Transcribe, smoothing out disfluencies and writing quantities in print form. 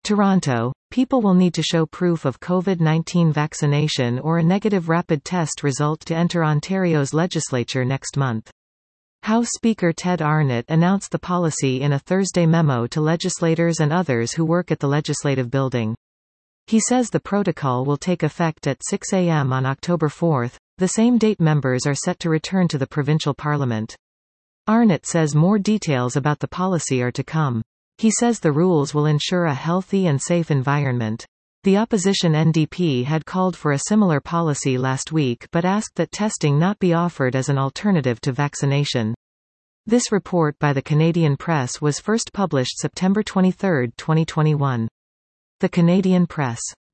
Toronto, people will need to show proof of COVID-19 vaccination or a negative rapid test result to enter Ontario's legislature next month. House Speaker Ted Arnott announced the policy in a Thursday memo to legislators and others who work at the Legislative Building. He says the protocol will take effect at 6 a.m. on October 4, the same date members are set to return to the provincial parliament. Arnott says more details about the policy are to come. He says the rules will ensure a healthy and safe environment. The opposition NDP had called for a similar policy last week but asked that testing not be offered as an alternative to vaccination. This report by the Canadian Press was first published September 23, 2021. The Canadian Press.